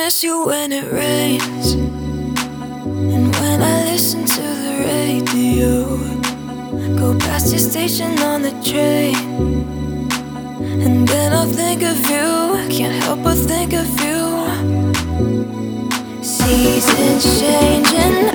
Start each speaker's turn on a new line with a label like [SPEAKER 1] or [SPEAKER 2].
[SPEAKER 1] miss you when it rains, and when I listen to the radio, go past your station on the train, and then I'll think of you, can't help but think of you. Seasons changing,